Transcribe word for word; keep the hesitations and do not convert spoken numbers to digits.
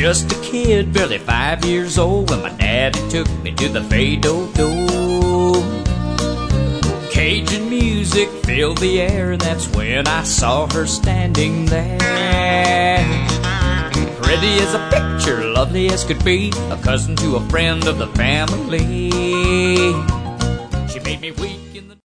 just a kid, barely five years old, when my daddy took me to the Fay-Do-Do. Cajun music filled the air, and that's when I saw her standing there. Pretty as a picture, lovely as could be, a cousin to a friend of the family. She made me weep.